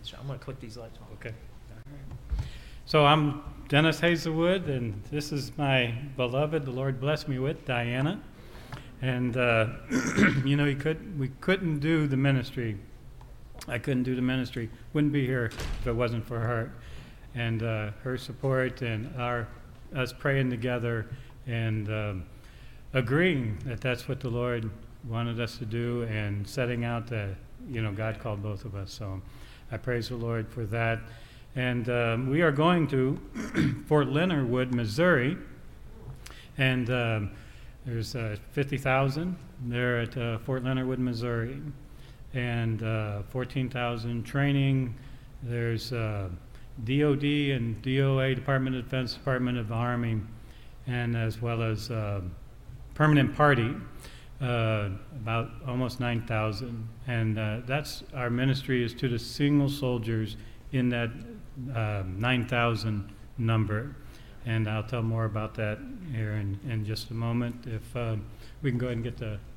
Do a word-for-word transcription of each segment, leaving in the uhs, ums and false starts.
I'm going to click these lights on. Okay. All right. So I'm Dennis Hazelwood, and this is my beloved, the Lord bless me with, Diana. And, uh, you know, you could, we couldn't do the ministry. I couldn't do the ministry. Wouldn't be here if it wasn't for her. And uh, her support and our us praying together and um, agreeing that that's what the Lord wanted us to do and setting out that, you know, God called both of us. So I praise the Lord for that. And um, we are going to Fort Leonard Wood, Missouri. And um, there's uh, fifty thousand there at uh, Fort Leonard Wood, Missouri. And uh, fourteen thousand training. There's uh, D O D and D O A, Department of Defense, Department of Army, and as well as uh, permanent party, uh, about almost nine thousand. And uh, that's our ministry is to the single soldiers in that uh, nine thousand number. And I'll tell more about that here in, in just a moment. If uh, we can go ahead and get the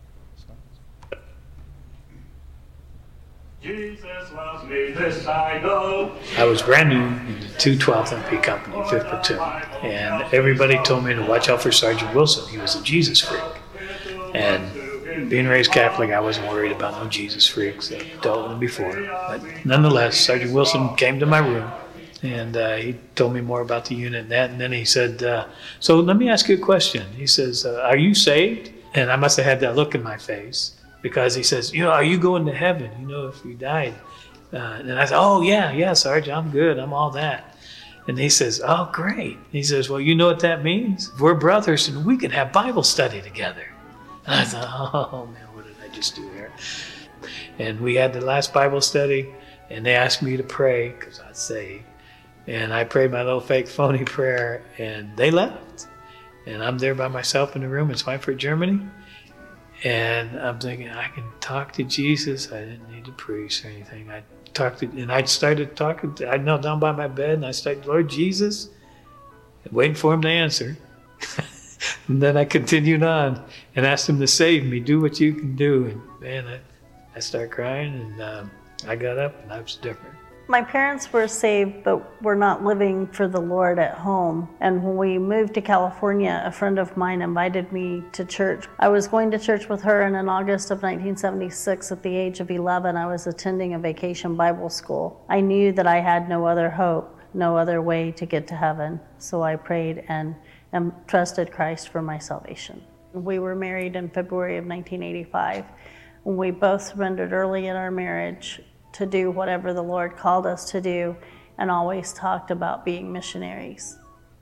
Jesus loves me, this I know. I was brand new in the two twelfth M P Company, fifth Platoon, and everybody told me to watch out for Sergeant Wilson. He was a Jesus freak. And being raised Catholic, I wasn't worried about no Jesus freaks. I dealt with them before. But nonetheless, Sergeant Wilson came to my room, and uh, he told me more about the unit and that. And then he said, uh, so let me ask you a question. He says, uh, are you saved? And I must have had that look in my face. Because he says, you know, are you going to heaven, you know, if you died? Uh, and I said, oh, yeah, yeah, Sergeant, I'm good. I'm all that. And he says, oh, great. He says, well, you know what that means? We're brothers, and we can have Bible study together. And I thought, oh, man, what did I just do here? And we had the last Bible study, and they asked me to pray because I was saved. And I prayed my little fake phony prayer, and they left. And I'm there by myself in the room in Schweinfurt, Germany. And I'm thinking, I can talk to Jesus. I didn't need to preach or anything. I talked to, and I started talking. To, I knelt down by my bed and I started, Lord Jesus, waiting for him to answer. And then I continued on and asked him to save me, do what you can do. And man, I, I started crying, and um, I got up, and I was different. My parents were saved, but were not living for the Lord at home. And when we moved to California, a friend of mine invited me to church. I was going to church with her, and in August of nineteen seventy-six, at the age of eleven, I was attending a vacation Bible school. I knew that I had no other hope, no other way to get to heaven. So I prayed and, and trusted Christ for my salvation. We were married in February of nineteen eighty-five. We both surrendered early in our marriage to do whatever the Lord called us to do, and always talked about being missionaries.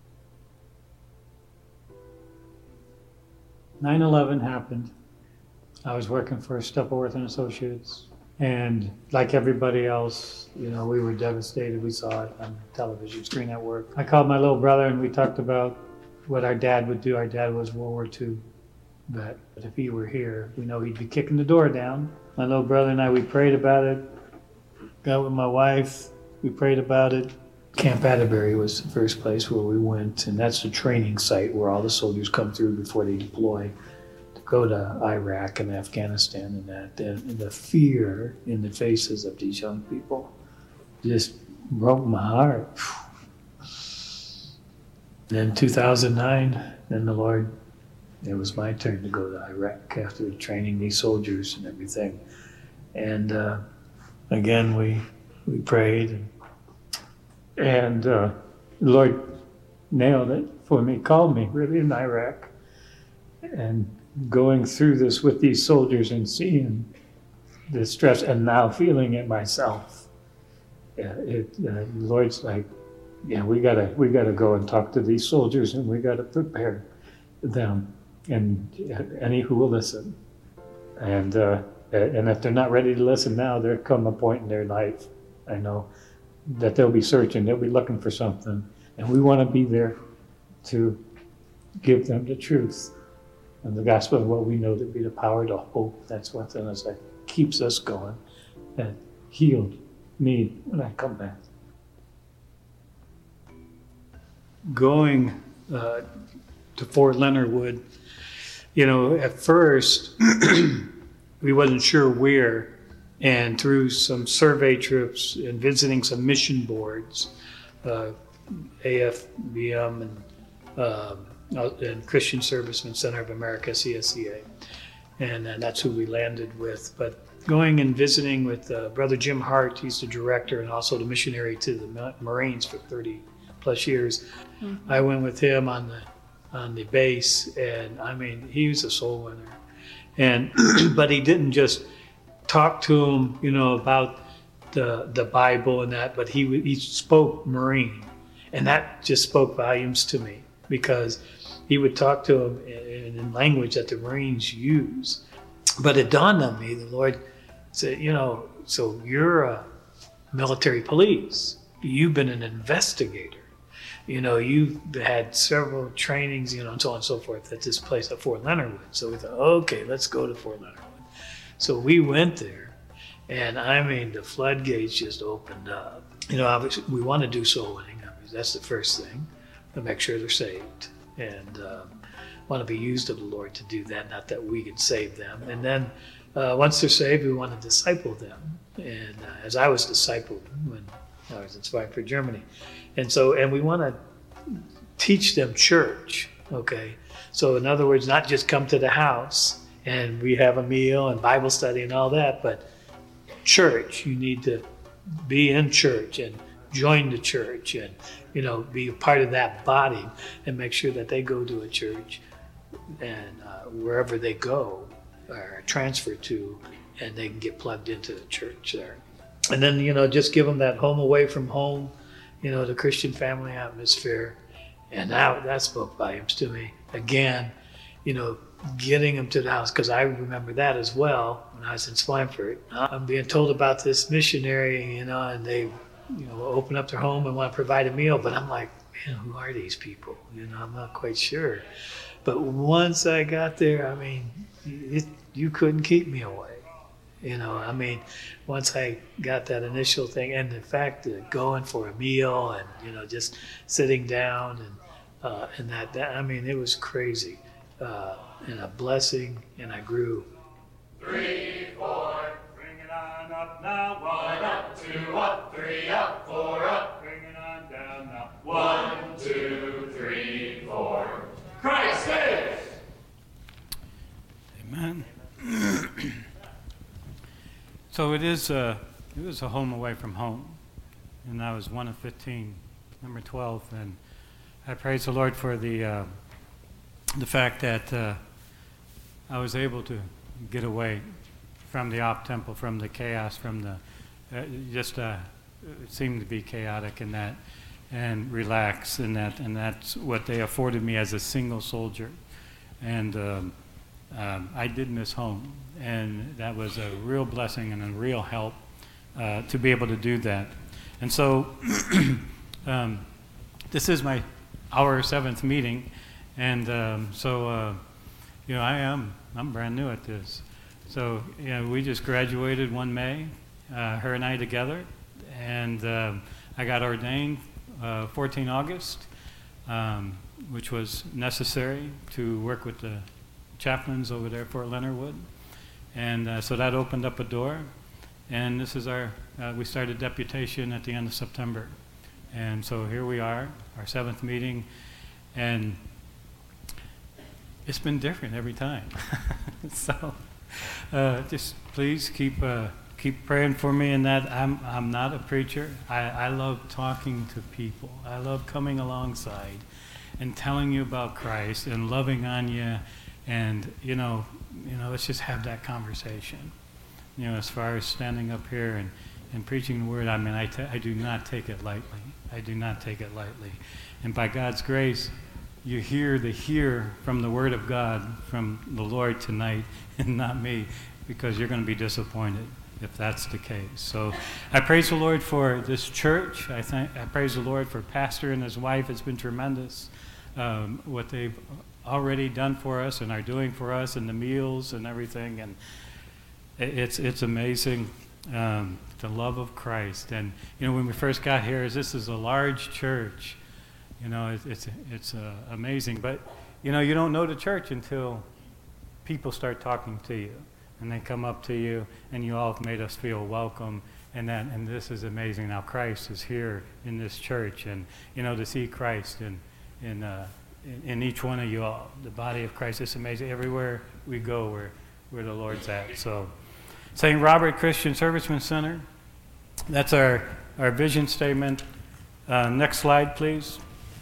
nine eleven happened. I was working for Steppenworth and Associates, and like everybody else, you know, we were devastated. We saw it on the television screen at work. I called my little brother, and we talked about what our dad would do. Our dad was World War Two vet. But if he were here, we know he'd be kicking the door down. My little brother and I, we prayed about it. Got with my wife, we prayed about it. Camp Atterbury was the first place where we went, and that's the training site where all the soldiers come through before they deploy to go to Iraq and Afghanistan and that. And the fear in the faces of these young people just broke my heart. Then in two thousand nine, then the Lord, it was my turn to go to Iraq after training these soldiers and everything. And uh, Again, we we prayed, and, and uh, the Lord nailed it for me, called me really in Iraq. And going through this with these soldiers and seeing the stress and now feeling it myself, yeah, it, uh, the Lord's like, yeah, we gotta we gotta go and talk to these soldiers, and we gotta prepare them, and uh, any who will listen. And uh, And if they're not ready to listen now, there'll come a point in their life, I know, that they'll be searching, they'll be looking for something. And we want to be there to give them the truth and the gospel of what we know to be the power to hope. That's what's in us that keeps us going, that healed me when I come back. Going uh, to Fort Leonard Wood, you know, at first, we wasn't sure where And through some survey trips and visiting some mission boards, uh, A F B M and, um, and Christian Servicemen Center of America, C S C A. And, and that's who we landed with. But going and visiting with uh, Brother Jim Hart, he's the director and also the missionary to the Marines for thirty plus years. Mm-hmm. I went with him on the on the base, and I mean, he was a soul winner. And but he didn't just talk to him, you know, about the the Bible and that, but he he spoke Marine, and that just spoke volumes to me, because he would talk to him in, in language that the Marines use. But it dawned on me, the Lord said, you know, so you're a military police. You've been an investigator. You know, you've had several trainings, you know, and so on and so forth at this place at Fort Leonard Wood. So we thought, okay, let's go to Fort Leonard Wood. So we went there, and I mean, the floodgates just opened up. You know, obviously, we want to do soul winning. Obviously, that's the first thing, to make sure they're saved. And um, want to be used of the Lord to do that, not that we can save them. And then uh, once they're saved, we want to disciple them. And uh, as I was discipled when I was in Schweinfurt, Germany. And so, and we want to teach them church, okay? So in other words, not just come to the house and we have a meal and Bible study and all that, but church, you need to be in church and join the church and, you know, be a part of that body, and make sure that they go to a church and uh, wherever they go or transfer to, and they can get plugged into the church there. And then, you know, just give them that home away from home, you know, the Christian family atmosphere. And that, that spoke volumes to me. Again, you know, getting them to the house, because I remember that as well when I was in Schweinfurt. I'm being told about this missionary, you know, and they, you know, open up their home and want to provide a meal. But I'm like, man, who are these people? You know, I'm not quite sure. But once I got there, I mean, it, you couldn't keep me away. You know, I mean, once I got that initial thing, and the fact that going for a meal and, you know, just sitting down and uh, and that, that, I mean, it was crazy uh, and a blessing, and I grew. Three, four, bring it on up now. One up, two up, three up, four up, bring it on down now. One, two, three, four. Christ saves! Amen. So it is a, it was a home away from home, and I was one of fifteen, number twelve, and I praise the Lord for the uh, the fact that uh, I was able to get away from the op tempo, from the chaos, from the uh, just uh, it seemed to be chaotic in that, and relax in that, and that's what they afforded me as a single soldier, and um, um, I did miss home. And that was a real blessing and a real help uh, to be able to do that. And so um, this is my our seventh meeting, and um, so uh, you know I am I'm brand new at this. So you know we just graduated one May, uh, her and I together, and uh, I got ordained uh, fourteenth August, um, which was necessary to work with the chaplains over there at Fort Leonard Wood. And uh, so that opened up a door, and this is our, uh, we started deputation at the end of September. And so here we are, our seventh meeting, and it's been different every time. So uh, just please keep uh, keep praying for me in that. I'm, I'm not a preacher. I, I love talking to people. I love coming alongside and telling you about Christ and loving on you. And, you know, you know, let's just have that conversation. You know, as far as standing up here and, and preaching the word, I mean, I, t- I do not take it lightly. I do not take it lightly. And by God's grace, you hear the hear from the word of God from the Lord tonight and not me, because you're going to be disappointed if that's the case. So I praise the Lord for this church. I, thank, I praise the Lord for Pastor and his wife. It's been tremendous um, what they've already done for us and are doing for us, and the meals and everything, and it's it's amazing, um, the love of Christ. And you know, when we first got here, this is a large church. You know, it, it's it's uh, amazing. But you know, you don't know the church until people start talking to you, and they come up to you, and you all have made us feel welcome. And that, and this is amazing. Now Christ is here in this church, and you know, to see Christ in in uh, in, in each one of you all, the body of Christ. It's amazing. Everywhere we go, where where the Lord's at. So, Saint Robert Christian Servicemen Center. That's our our vision statement. Uh, next slide, please.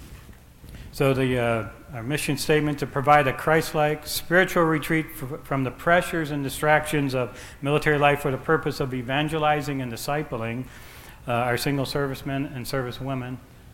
So the uh, our mission statement: to provide a Christ-like spiritual retreat f- from the pressures and distractions of military life for the purpose of evangelizing and discipling uh, our single servicemen and servicewomen.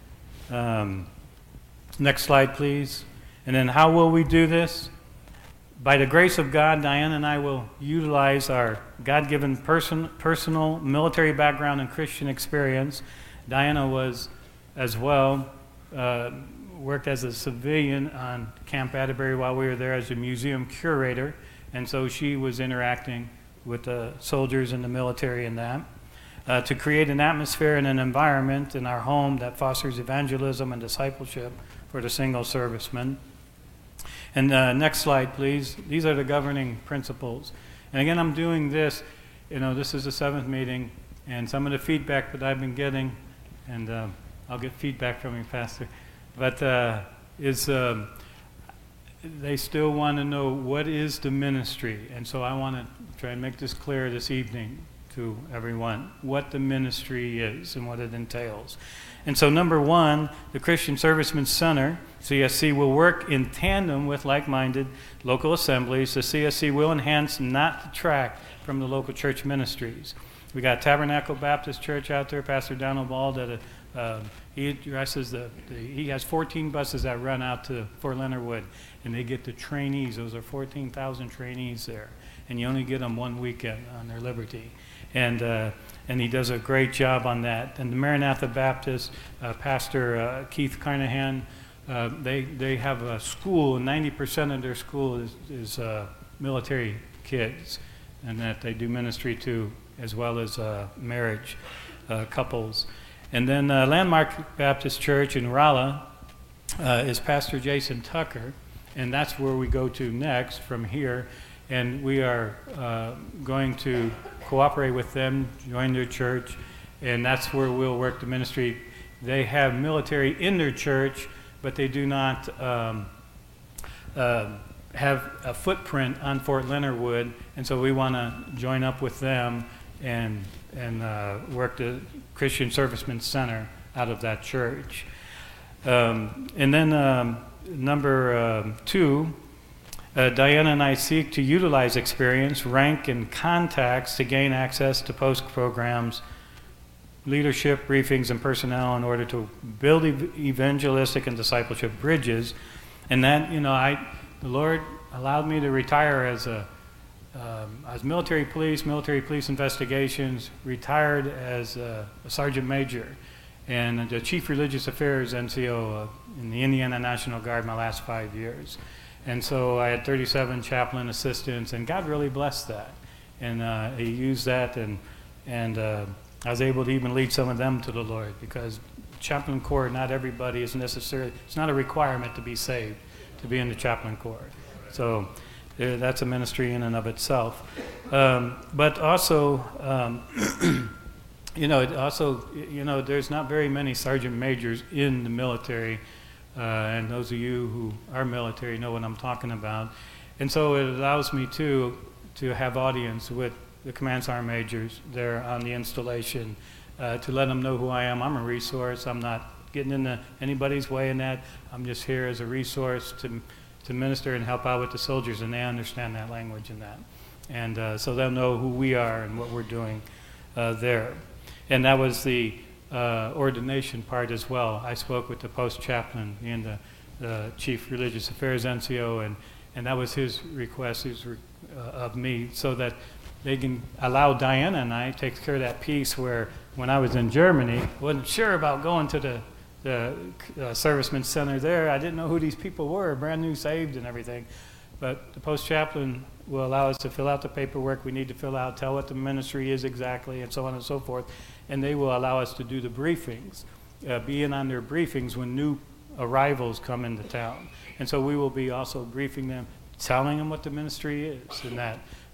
Um, next slide, please. And then how will we do this? By the grace of God, Diana and I will utilize our God-given person, personal military background and Christian experience. Diana was as well uh, worked as a civilian on Camp Atterbury while we were there as a museum curator, and so she was interacting with the soldiers in the military and that, uh, to create an atmosphere and an environment in our home that fosters evangelism and discipleship for the single serviceman. And uh, next slide, please. These are the governing principles. And again, I'm doing this, you know, this is the seventh meeting, and some of the feedback that I've been getting, and uh, I'll get feedback from you, Pastor, but uh, is um, they still want to know what is the ministry. And so I want to try and make this clear this evening to everyone, what the ministry is and what it entails. And so number one, the Christian Servicemen Center, C S C, will work in tandem with like-minded local assemblies. The C S C will enhance, not detract from the local church ministries. We got Tabernacle Baptist Church out there, Pastor Donald Ball, that uh, he addresses the, the, he has fourteen buses that run out to Fort Leonard Wood, and they get the trainees. Those are fourteen thousand trainees there, and you only get them one weekend on their liberty. And uh, and he does a great job on that. And the Maranatha Baptist, uh, Pastor uh, Keith Carnahan, uh, they they have a school, and ninety percent of their school is, is uh, military kids, and that they do ministry to, as well as uh, marriage uh, couples. And then uh, Landmark Baptist Church in Rolla uh, is Pastor Jason Tucker, and that's where we go to next from here. And we are uh, going to cooperate with them, join their church, and that's where we'll work the ministry. They have military in their church, but they do not um, uh, have a footprint on Fort Leonard Wood, and so we want to join up with them and and uh, work the Christian Servicemen Center out of that church. Um, and then um, number um, two, uh, Diana and I seek to utilize experience, rank, and contacts to gain access to post programs, leadership briefings, and personnel in order to build ev- evangelistic and discipleship bridges. And that, you know, I the Lord allowed me to retire as a Um, I was military police, military police investigations, retired as a, a sergeant major, and the chief religious affairs N C O uh, in the Indiana National Guard my last five years. And so I had thirty-seven chaplain assistants, and God really blessed that. And uh, he used that, and and uh, I was able to even lead some of them to the Lord, because chaplain corps, not everybody is necessarily, it's not a requirement to be saved to be in the chaplain corps. So Uh, that's a ministry in and of itself. Um, but also, um, you know, it also, you know, there's not very many sergeant majors in the military, uh, and those of you who are military know what I'm talking about. And so it allows me to to have audience with the command sergeant majors there on the installation, uh, to let them know who I am. I'm a resource. I'm not getting into anybody's way in that. I'm just here as a resource to to minister and help out with the soldiers, and they understand that language and that. And uh, so they'll know who we are and what we're doing uh, there. And that was the uh, ordination part as well. I spoke with the post chaplain and the, the chief religious affairs N C O, and, and that was his request his re- uh, of me, so that they can allow Diana and I take care of that piece where when I was in Germany, wasn't sure about going to the the uh, Servicemen Center there. I didn't know who these people were, brand new saved and everything. But the post chaplain will allow us to fill out the paperwork we need to fill out, tell what the ministry is exactly, and so on and so forth. And they will allow us to do the briefings, uh, be in on their briefings when new arrivals come into town. And so we will be also briefing them, telling them what the ministry is and that.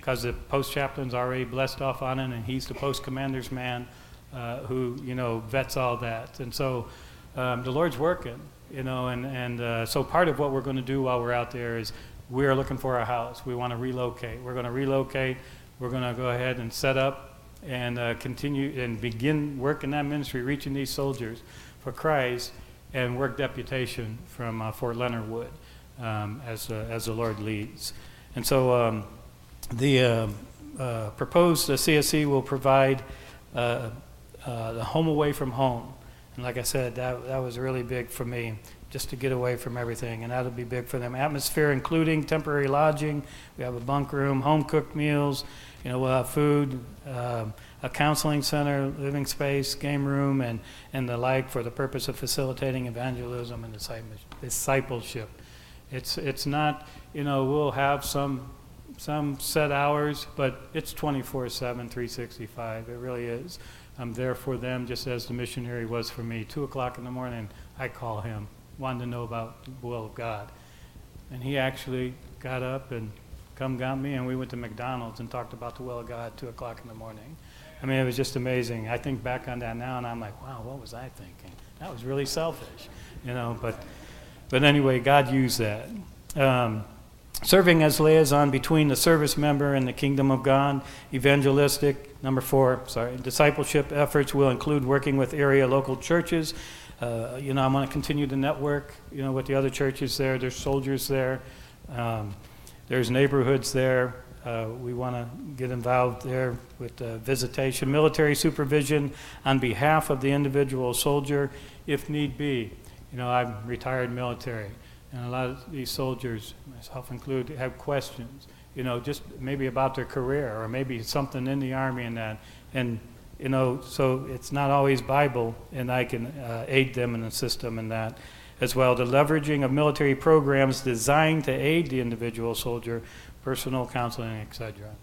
because the post chaplain's already blessed off on it, and he's the post commander's man uh, who, you know, vets all that. And so um, the Lord's working, you know, and, and uh, so part of what we're going to do while we're out there is we're looking for a house. We want to relocate. We're going to relocate. We're going to go ahead and set up and uh, continue and begin work in that ministry, reaching these soldiers for Christ, and work deputation from uh, Fort Leonard Wood um, as, uh, as the Lord leads. And so um, the uh, uh, proposed uh, C S C will provide uh, uh, the home away from home. And like I said, that, that was really big for me, just to get away from everything, and that'll be big for them. Atmosphere, including temporary lodging. We have a bunk room, home-cooked meals. You know, we'll have food, um, a counseling center, living space, game room, and, and the like for the purpose of facilitating evangelism and discipleship. It's it's not, you know, we'll have some some set hours, but it's twenty-four seven, three sixty-five. It really is. I'm there for them just as the missionary was for me. Two o'clock in the morning, I call him, wanted to know about the will of God. And he actually got up and come got me, and we went to McDonald's and talked about the will of God at two o'clock in the morning. I mean, it was just amazing. I think back on that now, and I'm like, wow, what was I thinking? That was really selfish, you know. But, but anyway, God used that. Um, serving as liaison between the service member and the kingdom of God, evangelistic, number four, sorry, discipleship efforts will include working with area local churches. Uh, you know, I'm going to continue to network, you know, with the other churches there. There's soldiers there. Um, there's neighborhoods there. Uh, we want to get involved there with uh, visitation, military supervision on behalf of the individual soldier, if need be. You know, I'm retired military, and a lot of these soldiers, myself included, have questions, you know, just maybe about their career or maybe something in the Army and that. And, you know, so it's not always Bible, and I can uh, aid them and assist them in that as well. The leveraging of military programs designed to aid the individual soldier, personal counseling, et cetera.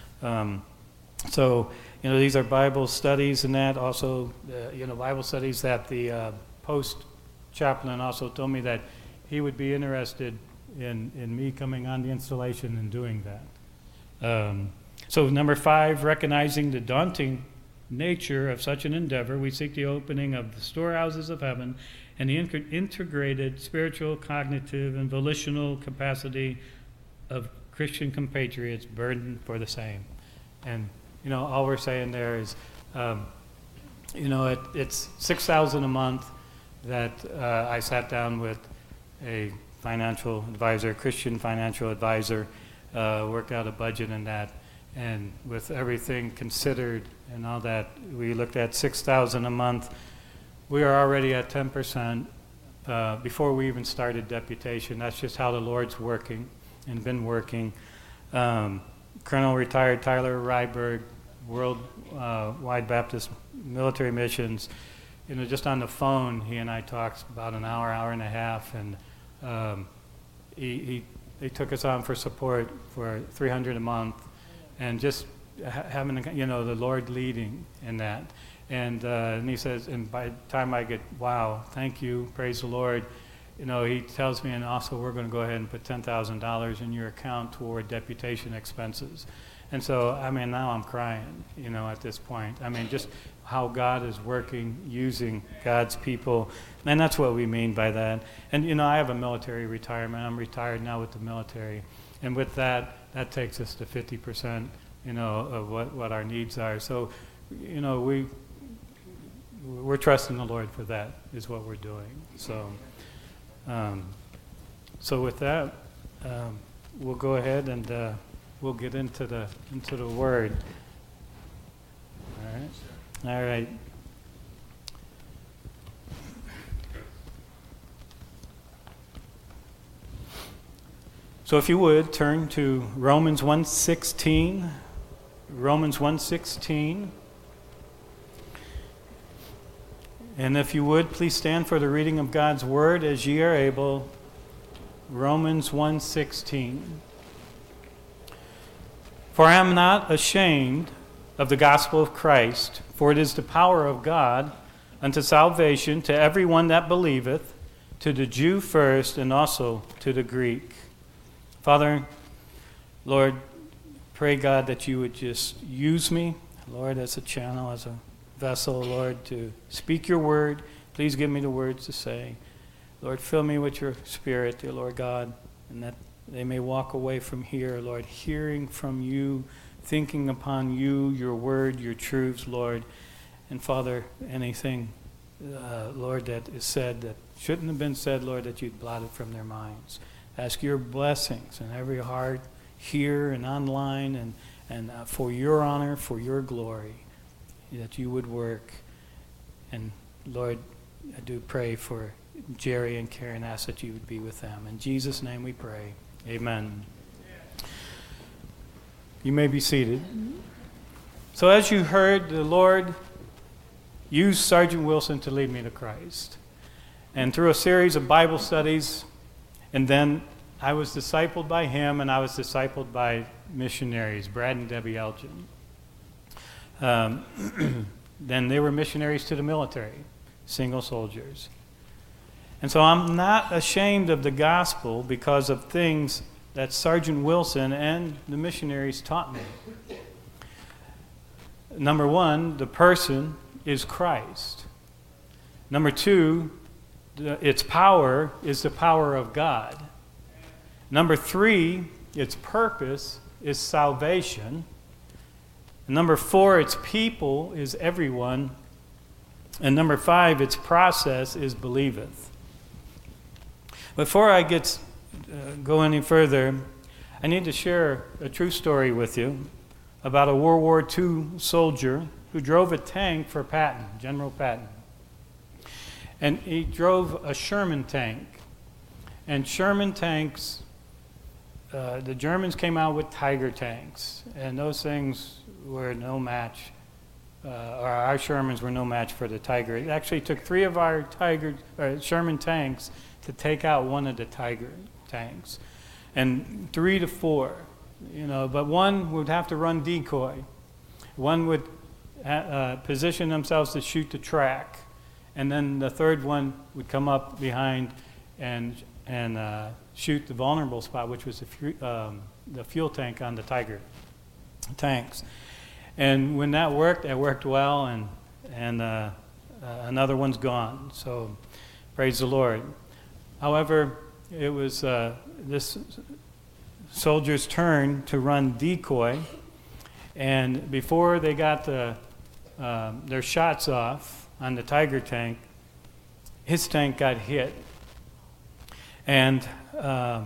Um, so, you know, these are Bible studies and that. Also, uh, you know, Bible studies that the uh, post chaplain also told me that he would be interested in, in me coming on the installation and doing that. Um, so number five, recognizing the daunting nature of such an endeavor, we seek the opening of the storehouses of heaven and the in- integrated spiritual, cognitive, and volitional capacity of Christian compatriots burdened for the same. And, you know, all we're saying there is, um, you know, it, it's six thousand dollars a month that uh, I sat down with a financial advisor, Christian financial advisor, uh, worked out a budget in that. And with everything considered and all that, we looked at six thousand dollars a month. We are already at ten percent uh, before we even started deputation. That's just how the Lord's working and been working. Um, Colonel retired Tyler Ryberg, Worldwide uh, Baptist Military Missions. You know, just on the phone, he and I talked about an hour, hour and a half, and um, he, he they took us on for support for three hundred dollars a month, and just ha- having, you know, the Lord leading in that. And, uh, and he says, and by the time I get, wow, thank you, praise the Lord, you know, he tells me, and also we're going to go ahead and put ten thousand dollars in your account toward deputation expenses. And so, I mean, now I'm crying, you know, at this point. I mean, just how God is working, using God's people. And that's what we mean by that. And, you know, I have a military retirement. I'm retired now with the military. And with that, that takes us to fifty percent, you know, of what, what our needs are. So, you know, we, we're trusting the Lord for that is what we're doing. So, um, so with that, um, we'll go ahead and uh, we'll get into the into the Word. All right. All right. So if you would turn to Romans one sixteen. Romans one sixteen. And if you would, please stand for the reading of God's Word as ye are able. Romans one sixteen. For I am not ashamed of the gospel of Christ, for it is the power of God unto salvation to every one that believeth, to the Jew first, and also to the Greek. Father, Lord, pray, God, that you would just use me, Lord, as a channel, as a vessel, Lord, to speak your word. Please give me the words to say. Lord, fill me with your spirit, dear Lord God, and that they may walk away from here, Lord, hearing from you, thinking upon you, your word, your truths, Lord. And Father, anything, uh, Lord, that is said that shouldn't have been said, Lord, that you'd blot it from their minds. Ask your blessings in every heart here and online, and, and uh, for your honor, for your glory, that you would work. And Lord, I do pray for Jerry and Karen, ask that you would be with them. In Jesus' name we pray. Amen. You may be seated. So as you heard, the Lord used Sergeant Wilson to lead me to Christ. And through a series of Bible studies, and then I was discipled by him, and I was discipled by missionaries, Brad and Debbie Elgin. Um, then they were missionaries to the military, single soldiers. And so I'm not ashamed of the gospel because of things that Sergeant Wilson and the missionaries taught me. Number one, the person is Christ. Number two, the, its power is the power of God. Number three, its purpose is salvation. And number four, its people is everyone. And number five, its process is believeth. Before I get uh, go any further, I need to share a true story with you about a World War Two soldier who drove a tank for Patton, General Patton. And he drove a Sherman tank. And Sherman tanks, uh, the Germans came out with Tiger tanks, and those things were no match. Uh, or our Shermans were no match for the Tiger. It actually took three of our Tiger uh, Sherman tanks to take out one of the Tiger tanks, and three to four, you know. But one would have to run decoy. One would uh, position themselves to shoot the track, and then the third one would come up behind and and uh, shoot the vulnerable spot, which was the, fu- um, the fuel tank on the Tiger tanks. And when that worked, it worked well, and and uh, uh, another one's gone. So praise the Lord. However, it was uh, this soldier's turn to run decoy, and before they got the, uh, their shots off on the Tiger tank, his tank got hit. And uh,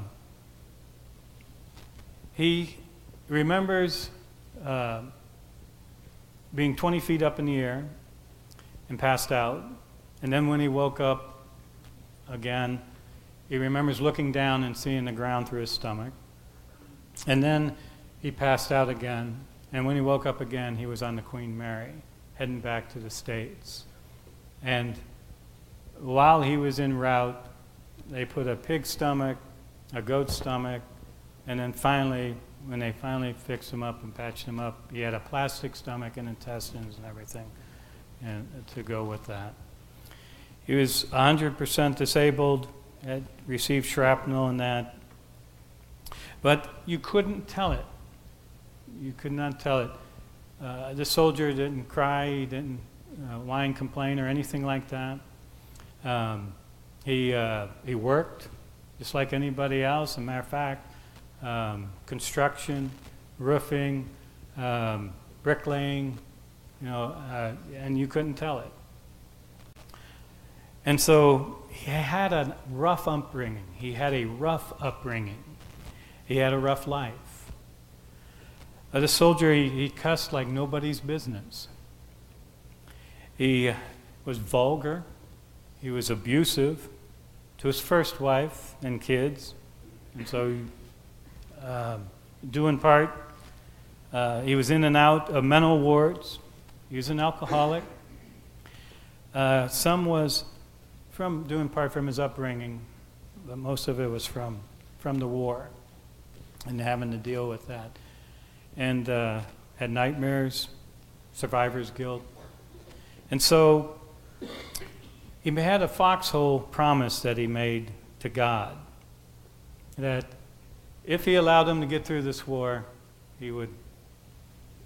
he remembers uh, being twenty feet up in the air and passed out. And then when he woke up again, he remembers looking down and seeing the ground through his stomach. And then he passed out again. And when he woke up again, he was on the Queen Mary, heading back to the States. And while he was en route, they put a pig stomach, a goat stomach, and then finally, when they finally fixed him up and patched him up, he had a plastic stomach and intestines and everything and to go with that. He was one hundred percent disabled, had received shrapnel and that. But you couldn't tell it. You could not tell it. Uh, the soldier didn't cry, he didn't uh, whine, complain, or anything like that. Um, he uh, he worked just like anybody else. As a matter of fact, um, construction, roofing, um, bricklaying, you know, uh, and you couldn't tell it. And so he had a rough upbringing. He had a rough upbringing. He had a rough life. As a soldier, he, he cussed like nobody's business. He was vulgar. He was abusive to his first wife and kids. And so, uh, due in part, uh, he was in and out of mental wards. He was an alcoholic. Uh, some was from, due in part from his upbringing, but most of it was from, from the war and having to deal with that. And uh, had nightmares, survivor's guilt. And so he had a foxhole promise that he made to God that if he allowed him to get through this war, he would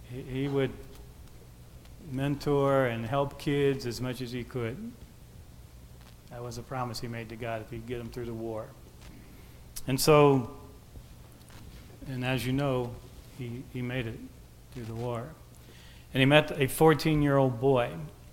he, he would mentor and help kids as much as he could. That was a promise he made to God if he'd get them through the war. And so, and as you know, he, he made it through the war. And he met a fourteen-year-old boy.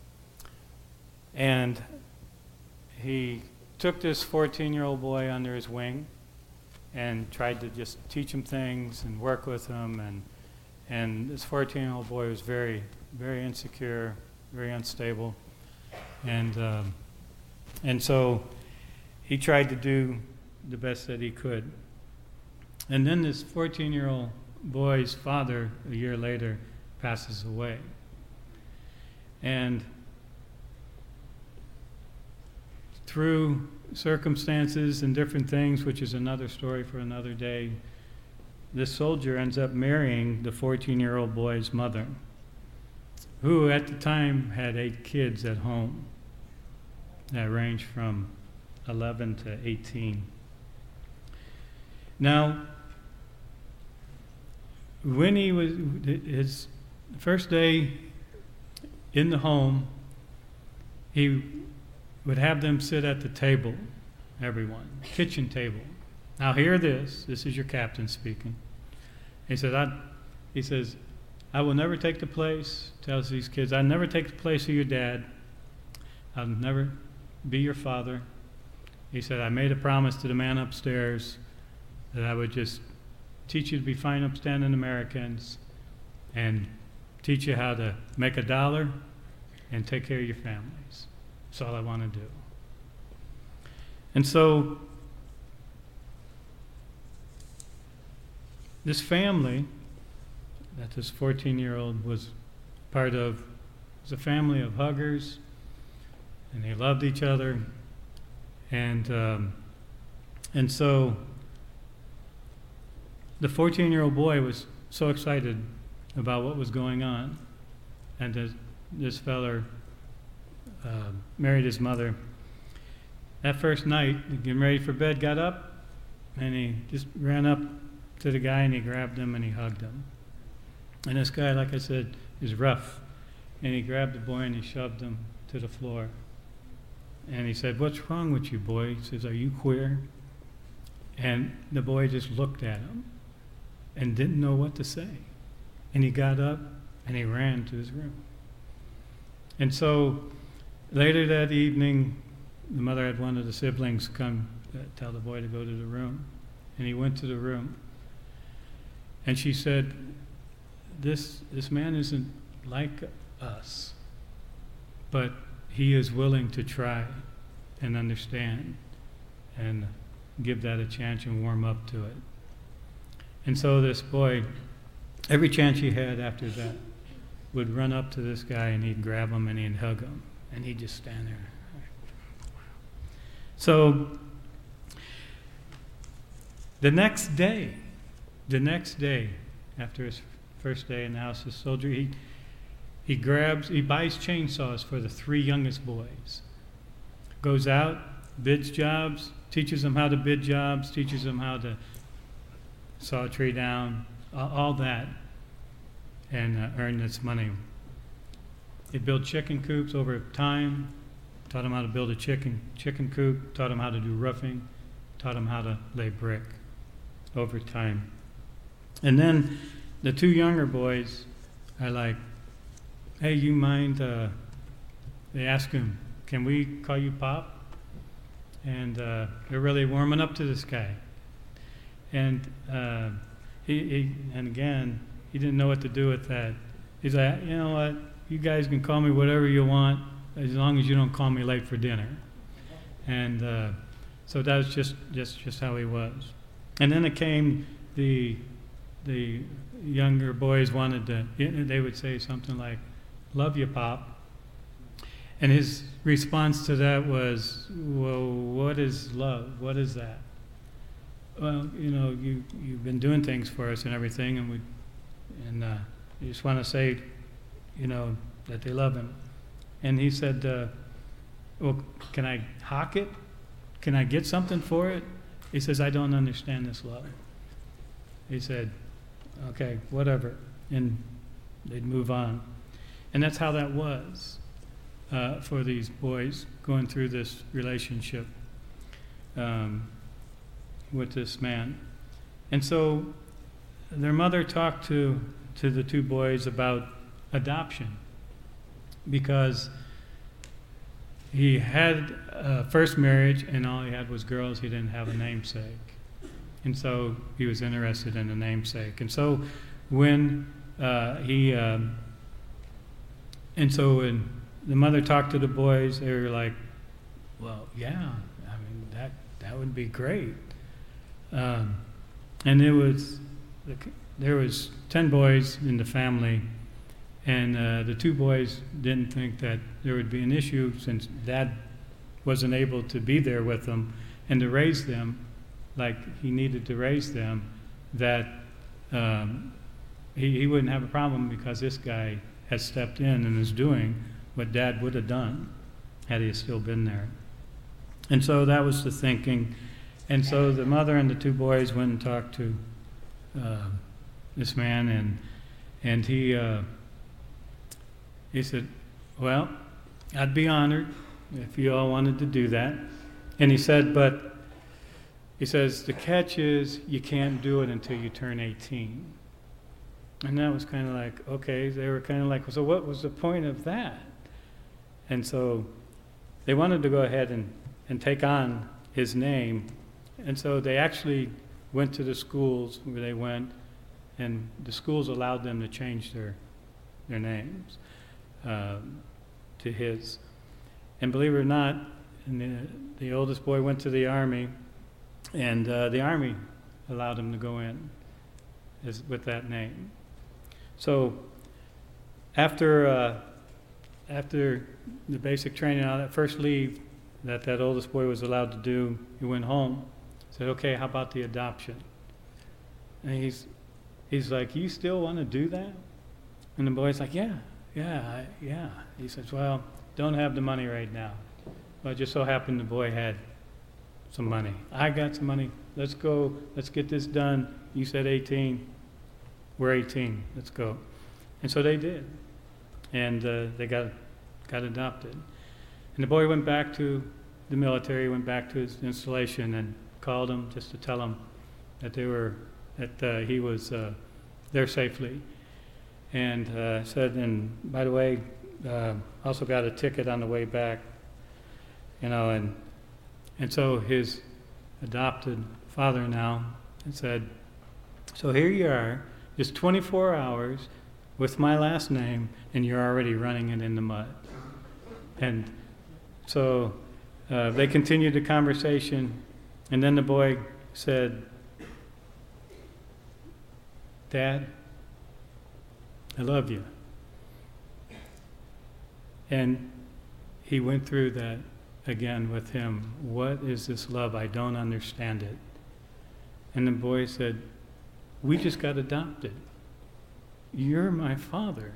And he took this fourteen-year-old boy under his wing and tried to just teach him things and work with him. And, and this fourteen-year-old boy was very, very insecure, very unstable. And, um, and so he tried to do the best that he could. And then this fourteen-year-old boy's father, a year later, passes away. And through circumstances and different things, which is another story for another day, this soldier ends up marrying the fourteen-year-old boy's mother, who at the time had eight kids at home that ranged from eleven to eighteen. Now, when he was, his first day in the home, he would have them sit at the table, everyone, kitchen table. Now hear this, this is your captain speaking. He said, I, he says, I will never take the place, tells these kids, I'll never take the place of your dad. I'll never be your father. He said, I made a promise to the man upstairs that I would just teach you to be fine, upstanding Americans and teach you how to make a dollar and take care of your families. That's all I want to do. And so this family that this fourteen-year-old was part of was a family of huggers, and they loved each other. And um, and so the fourteen-year-old boy was so excited about what was going on, and this, this feller uh, married his mother. That first night, getting ready for bed, got up, and he just ran up to the guy, and he grabbed him, and he hugged him. And this guy, like I said, is rough, and he grabbed the boy, and he shoved him to the floor. And he said, what's wrong with you, boy? He says, are you queer? And the boy just looked at him and didn't know what to say. And he got up and he ran to his room. And so later that evening, the mother had one of the siblings come uh, tell the boy to go to the room. And he went to the room. And she said, this, this man isn't like us, but he is willing to try and understand and give that a chance and warm up to it. And so this boy, every chance he had after that, would run up to this guy and he'd grab him and he'd hug him. And he'd just stand there. So the next day, the next day, after his first day in the house, this soldier, he, he grabs, he buys chainsaws for the three youngest boys. Goes out, bids jobs, teaches them how to bid jobs, teaches them how to saw a tree down, all that, and uh, earn this money. They built chicken coops over time, taught them how to build a chicken chicken coop, taught them how to do roofing, taught them how to lay brick over time. And then the two younger boys are like, hey, you mind, uh, they ask him, can we call you Pop? And uh, they're really warming up to this guy. And uh, he, he, and again, he didn't know what to do with that. He's like, you know what, you guys can call me whatever you want, as long as you don't call me late for dinner. And uh, so that was just, just, just how he was. And then it came, the, the younger boys wanted to, they would say something like, love you, Pop. And his response to that was, well, what is love? What is that? Well, you know, you, you've been doing things for us and everything, and we, and uh, you just want to say, you know, that they love him. And he said, uh, well, can I hock it? Can I get something for it? He says, I don't understand this love. He said, okay, whatever. And they'd move on. And that's how that was uh, for these boys going through this relationship um, with this man. And so their mother talked to, to the two boys about adoption, because he had a first marriage and all he had was girls. He didn't have a namesake. And so he was interested in a namesake. And so when uh, he, um, and so when the mother talked to the boys, they were like, well, yeah, I mean, that, that would be great. Um, and there was, there was ten boys in the family, and uh, the two boys didn't think that there would be an issue since Dad wasn't able to be there with them and to raise them like he needed to raise them, that um, he, he wouldn't have a problem because this guy has stepped in and is doing what Dad would have done had he still been there. And so that was the thinking. And so the mother and the two boys went and talked to uh, this man, and and he uh, he said, well, I'd be honored if you all wanted to do that. And he said, but he says, the catch is you can't do it until you turn eighteen. And that was kind of like, okay, they were kind of like, so what was the point of that? And so they wanted to go ahead and, and take on his name. And so they actually went to the schools where they went, and the schools allowed them to change their their names um, to his. And believe it or not, and the, the oldest boy went to the Army, and uh, the Army allowed him to go in as, with that name. So after uh, after the basic training, on that first leave that that oldest boy was allowed to do, he went home. Said, okay, how about the adoption? And he's he's like, you still want to do that? And the boy's like, yeah, yeah, I, yeah. He says, well, don't have the money right now. But it just so happened the boy had some money. I got some money. Let's go. Let's get this done. You said eighteen. We're eighteen. Let's go. And so they did. And uh, they got got adopted. And the boy went back to the military, went back to his installation, and called him just to tell him that they were that uh, he was uh, there safely, and uh, said, and by the way, uh, also got a ticket on the way back, you know, and and so his adopted father now said, so here you are, just twenty-four hours with my last name, and you're already running it in the mud. And so uh, they continued the conversation. And then the boy said, Dad, I love you. And he went through that again with him. What is this love? I don't understand it. And the boy said, we just got adopted. You're my father.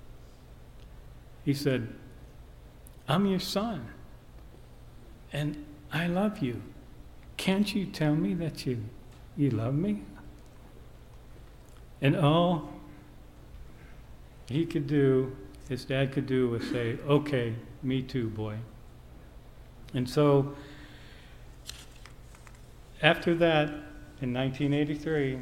He said, I'm your son. And I love you. Can't you tell me that you, you love me? And all he could do, his dad could do, was say, okay, me too, boy. And so after that, in nineteen eighty-three,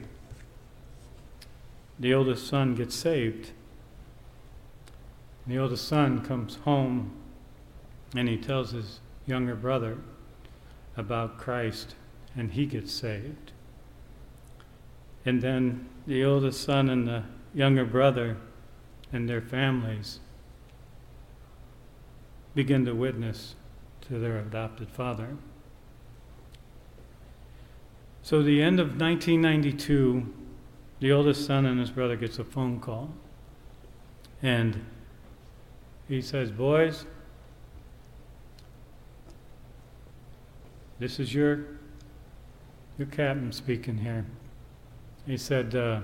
the oldest son gets saved. And the oldest son comes home and he tells his younger brother about Christ, and he gets saved. And then the oldest son and the younger brother and their families begin to witness to their adopted father. So the end of nineteen ninety-two, the oldest son and his brother gets a phone call, and he says, boys, this is your your captain speaking here. He said, uh,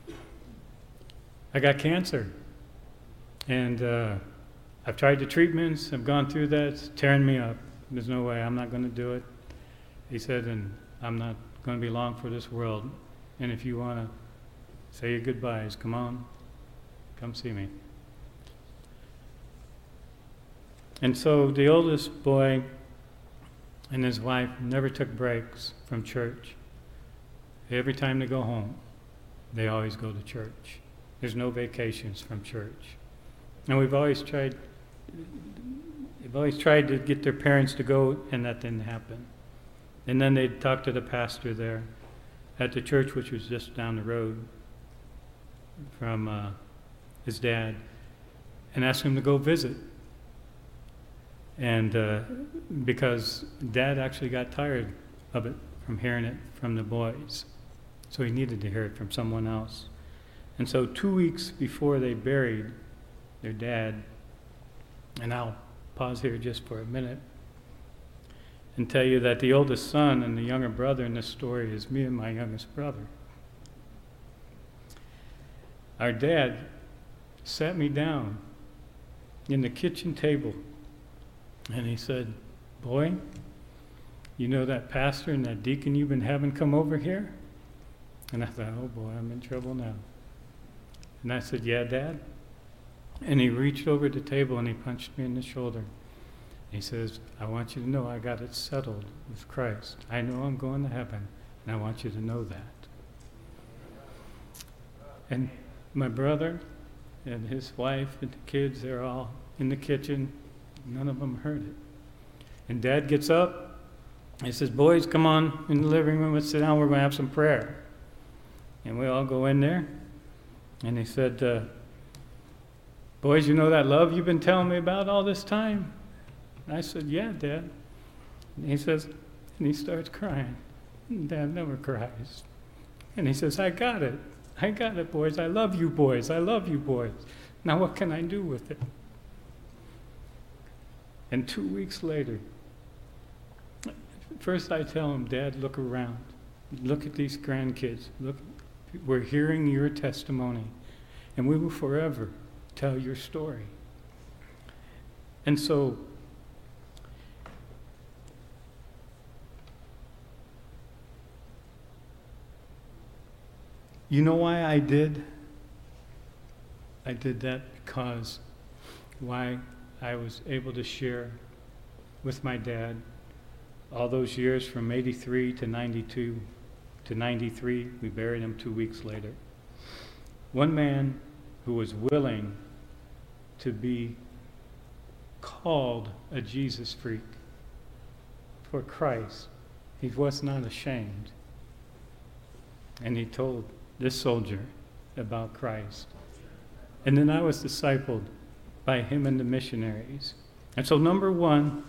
I got cancer, and uh, I've tried the treatments, I've gone through that, it's tearing me up. There's no way, I'm not going to do it. He said, and I'm not going to be long for this world, and if you want to say your goodbyes, come on. Come see me. And so the oldest boy and his wife never took breaks from church. Every time they go home, they always go to church. There's no vacations from church. And we've always tried, they've always tried to get their parents to go, and that didn't happen. And then they'd talk to the pastor there at the church, which was just down the road from uh, his dad, and ask him to go visit. And uh, because Dad actually got tired of it from hearing it from the boys. So he needed to hear it from someone else. And so two weeks before they buried their dad, and I'll pause here just for a minute and tell you that the oldest son and the younger brother in this story is me and my youngest brother. Our dad sat me down in the kitchen table and he said, "Boy, you know that pastor and that deacon you've been having come over here?" And I thought, oh boy, I'm in trouble now. And I said, "Yeah, Dad." And he reached over the table and he punched me in the shoulder. He says, "I want you to know I got it settled with Christ. I know I'm going to heaven, and I want you to know that." And my brother and his wife and the kids, they're all in the kitchen. None of them heard it. And Dad gets up. He says, "Boys, come on in the living room. Let's sit down. We're going to have some prayer." And we all go in there. And he said, uh, "Boys, you know that love you've been telling me about all this time?" And I said, "Yeah, Dad." And he says, and he starts crying. And Dad never cries. And he says, "I got it. I got it, boys. I love you, boys. I love you, boys. Now what can I do with it?" And two weeks later, first I tell him, "Dad, look around. Look at these grandkids. Look, we're hearing your testimony, and we will forever tell your story." And so, you know why I did? I did that because why I was able to share with my dad all those years from eighty-three to ninety-two to ninety-three. We buried him two weeks later. One man who was willing to be called a Jesus freak for Christ. He was not ashamed. And he told this soldier about Christ. And then I was discipled by him and the missionaries. And so number one,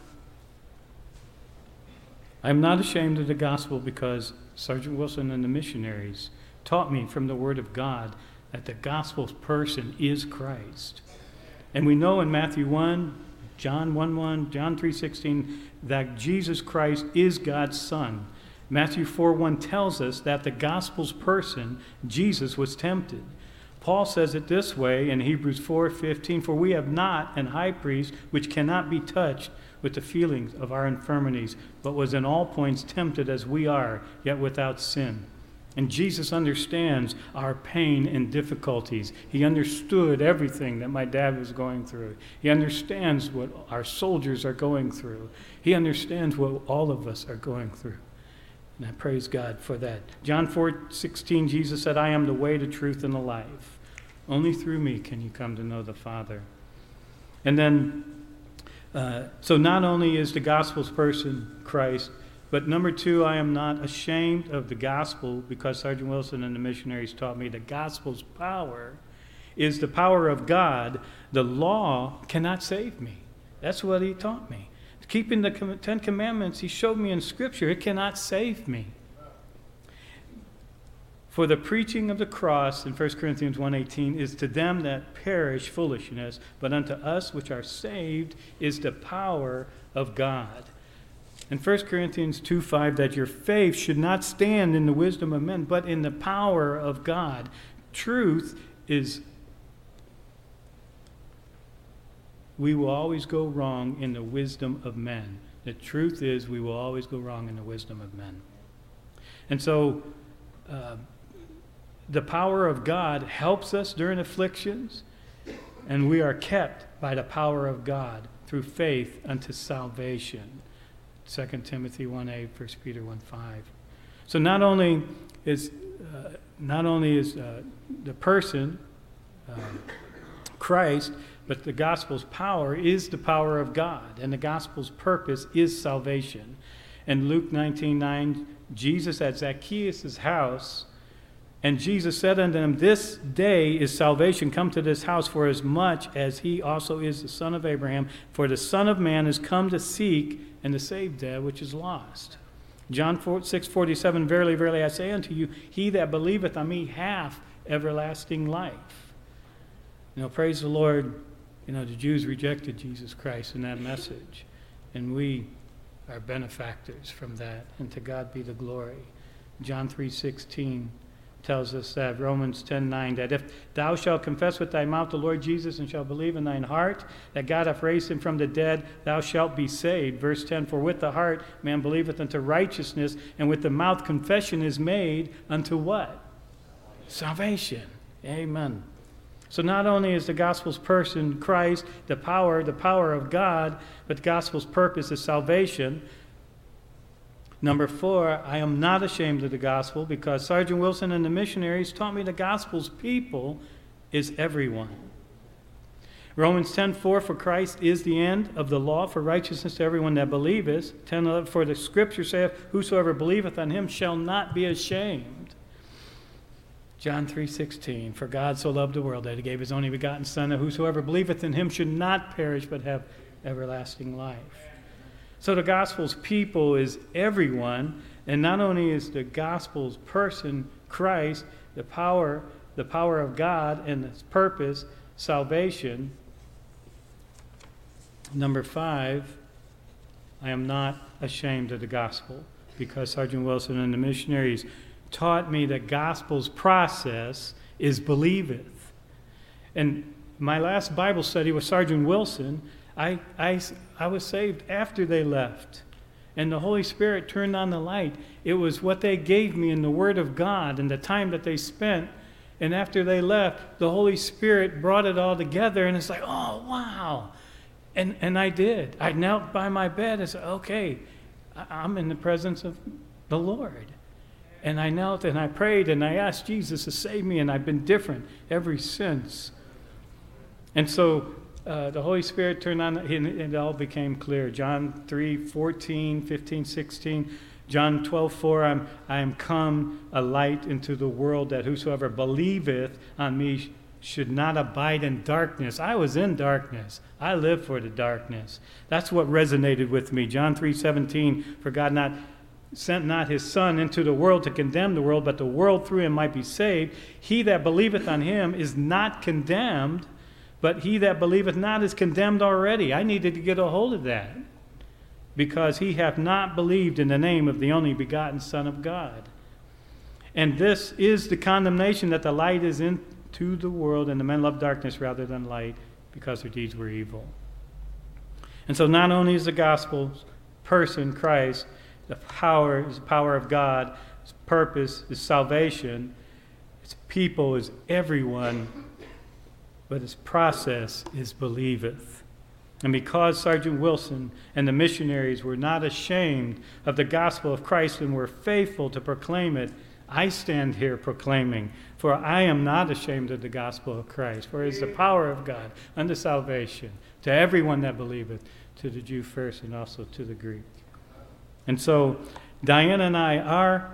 I'm not ashamed of the gospel because Sergeant Wilson and the missionaries taught me from the Word of God that the gospel's person is Christ. And we know in Matthew one, John one one, John three sixteen, that Jesus Christ is God's Son. Matthew four one tells us that the gospel's person, Jesus, was tempted. Paul says it this way in Hebrews four fifteen, "For we have not an high priest which cannot be touched with the feelings of our infirmities, but was in all points tempted as we are, yet without sin." And Jesus understands our pain and difficulties. He understood everything that my dad was going through. He understands what our soldiers are going through. He understands what all of us are going through. And I praise God for that. John four sixteen, Jesus said, "I am the way, the truth, and the life. Only through me can you come to know the Father." And then, uh, so not only is the gospel's person Christ, but number two, I am not ashamed of the gospel because Sergeant Wilson and the missionaries taught me the gospel's power is the power of God. The law cannot save me. That's what he taught me. Keeping the Ten Commandments, he showed me in Scripture, it cannot save me. For the preaching of the cross in First Corinthians one eighteen is to them that perish foolishness, but unto us which are saved is the power of God. In First Corinthians two five, that your faith should not stand in the wisdom of men, but in the power of God. Truth is, we will always go wrong in the wisdom of men. The truth is, we will always go wrong in the wisdom of men. And so, uh, the power of God helps us during afflictions. and we are kept by the power of God through faith unto salvation. Second Timothy one eight, First Peter one five. So not only is uh, not only is uh, the person uh, Christ, but the gospel's power is the power of God, and the gospel's purpose is salvation. In Luke nineteen nine, Jesus at Zacchaeus' house, and Jesus said unto him, This day is salvation come to this house, for as much as he also is the son of Abraham. For the Son of Man is come to seek and to save that which is lost. John six forty-seven, Verily, verily, I say unto you, he that believeth on me hath everlasting life. You know, praise the Lord, you know, the Jews rejected Jesus Christ in that message. And we are benefactors from that. And to God be the glory. John three sixteen tells us that, Romans ten nine, that if thou shalt confess with thy mouth the Lord Jesus and shalt believe in thine heart that God hath raised him from the dead, thou shalt be saved. Verse ten, for with the heart man believeth unto righteousness, and with the mouth confession is made unto what? Salvation. Amen. So not only is the gospel's person Christ, the power, the power of God, but the gospel's purpose is salvation. Number four, I am not ashamed of the gospel, because Sergeant Wilson and the missionaries taught me the gospel's people is everyone. Romans ten four, for Christ is the end of the law for righteousness to everyone that believeth. ten eleven, for the scripture saith, whosoever believeth on him shall not be ashamed. John three sixteen, for God so loved the world that he gave his only begotten Son, that whosoever believeth in him should not perish but have everlasting life. So the gospel's people is everyone, and not only is the gospel's person Christ, the power, the power of God and its purpose, salvation. Number five, I am not ashamed of the gospel, because Sergeant Wilson and the missionaries taught me that gospel's process is believeth. And my last Bible study with Sergeant Wilson, I, I, I was saved after they left. And the Holy Spirit turned on the light. It was what they gave me in the Word of God and the time that they spent. And after they left, the Holy Spirit brought it all together. And it's like, oh, wow. And, and I did. I knelt by my bed and said, okay, I'm in the presence of the Lord. And I knelt and I prayed and I asked Jesus to save me. And I've been different ever since. And so Uh, the Holy Spirit turned on, and it all became clear. John three fourteen, fifteen, sixteen. John twelve four, I'm, I am come a light into the world, that whosoever believeth on me should not abide in darkness. I was in darkness. I lived for the darkness. That's what resonated with me. John three seventeen, for God not sent not his Son into the world to condemn the world, but the world through him might be saved. He that believeth on him is not condemned, but he that believeth not is condemned already. I needed to get a hold of that, because he hath not believed in the name of the only begotten Son of God. And this is the condemnation, that the light is into the world, and the men love darkness rather than light, because their deeds were evil. And so not only is the gospel's person Christ, the power is the power of God, its purpose is salvation, its people is everyone, but its process is believeth. And because Sergeant Wilson and the missionaries were not ashamed of the gospel of Christ and were faithful to proclaim it, I stand here proclaiming, for I am not ashamed of the gospel of Christ, for it is the power of God unto salvation to everyone that believeth, to the Jew first and also to the Greek. And so Diana and I are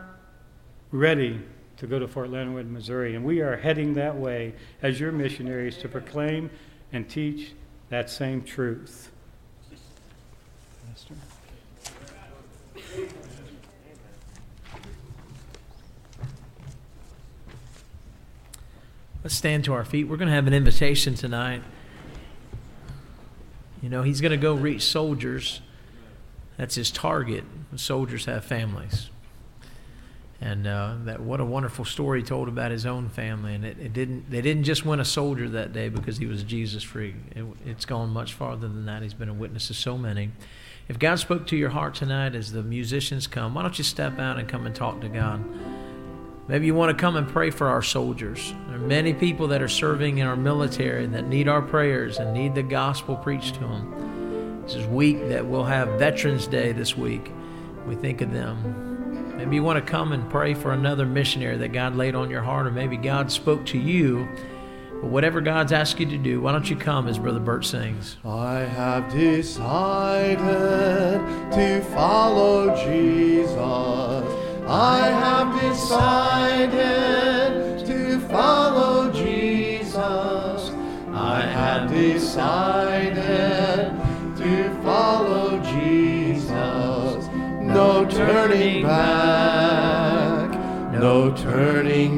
ready to go to Fort Leonard Wood, Missouri, and we are heading that way as your missionaries to proclaim and teach that same truth. Pastor. Let's stand to our feet. We're going to have an invitation tonight. You know, he's going to go reach soldiers. That's his target. Soldiers have families. And uh, that what a wonderful story he told about his own family. And it, it didn't. They didn't just win a soldier that day because he was a Jesus freak. It, it's gone much farther than that. He's been a witness to so many. If God spoke to your heart tonight as the musicians come, why don't you step out and come and talk to God? Maybe you want to come and pray for our soldiers. There are many people that are serving in our military that need our prayers and need the gospel preached to them. This is week that we'll have Veterans Day this week. We think of them. Maybe you want to come and pray for another missionary that God laid on your heart, or maybe God spoke to you. But whatever God's asked you to do, why don't you come as Brother Bert sings? I have decided to follow Jesus. I have decided to follow Jesus. I have decided to follow Jesus. No turning back, no turning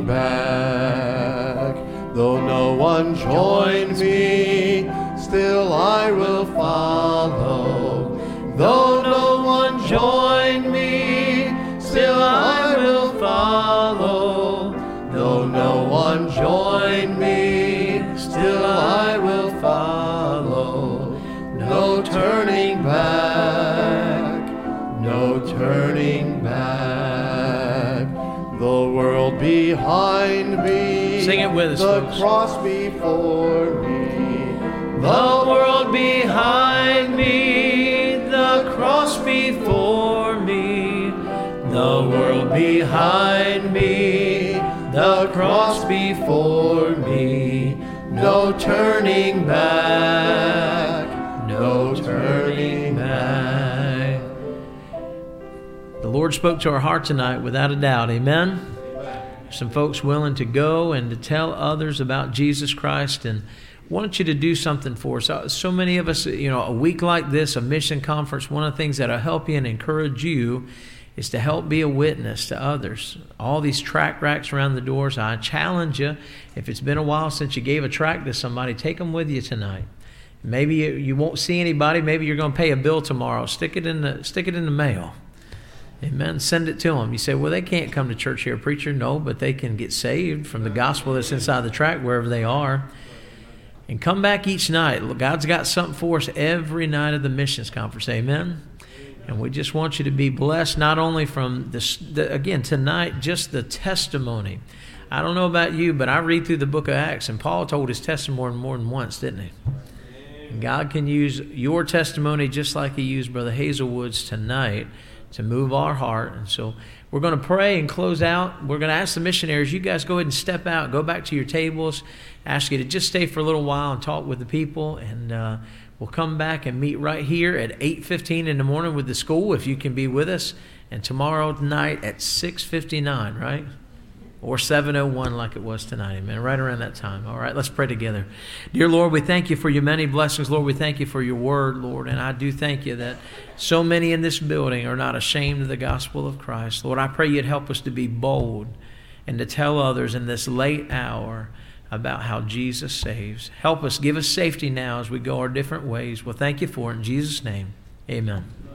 back. Though no one join me, still I will follow. Though no one join me, still I will follow. Though no one join me, still I will follow. No turning back, no turning back. The world behind me, sing it with us, the folks. cross before me. The world behind me, the cross before me. The world behind me, the cross before me. No turning back, no turning back. The Lord spoke to our heart tonight without a doubt. Amen. Some folks willing to go and to tell others about Jesus Christ, and wanted you to do something for us. So many of us, you know, a week like this, a mission conference, one of the things that'll help you and encourage you is to help be a witness to others. All these tract racks around the doors, I challenge you, if it's been a while since you gave a tract to somebody, take them with you tonight. Maybe you, you won't see anybody. Maybe you're going to pay a bill tomorrow. Stick it in the stick it in the mail. Amen. Send it to them. You say, well, they can't come to church here, preacher. No, but they can get saved from the gospel that's inside the tract wherever they are. And come back each night. God's got something for us every night of the missions conference. Amen. And we just want you to be blessed, not only from this, the, again, tonight, just the testimony. I don't know about you, but I read through the book of Acts, and Paul told his testimony more than once, didn't he? And God can use your testimony just like he used Brother Hazelwood's tonight to move our heart. And so we're going to pray and close out. We're going to ask the missionaries, you guys go ahead and step out, go back to your tables, ask you to just stay for a little while and talk with the people, and uh, we'll come back and meet right here at eight fifteen in the morning with the school, if you can be with us, and tomorrow night at six fifty-nine, right? Or seven oh one like it was tonight, amen, right around that time. All right, let's pray together. Dear Lord, we thank you for your many blessings. Lord, we thank you for your word, Lord, and I do thank you that so many in this building are not ashamed of the gospel of Christ. Lord, I pray you'd help us to be bold and to tell others in this late hour about how Jesus saves. Help us, give us safety now as we go our different ways. Well, thank you for it in Jesus' name, amen.